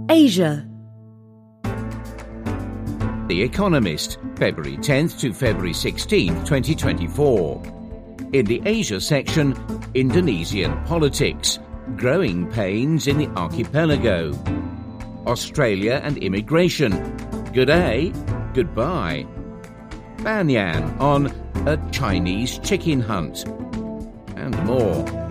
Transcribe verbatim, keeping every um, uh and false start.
Asia. The Economist, February tenth to February sixteenth, twenty twenty-four. In the Asia section, Indonesian politics, growing pains in the archipelago. Australia and immigration, good day, goodbye. Banyan on a Chinese chicken hunt. And more.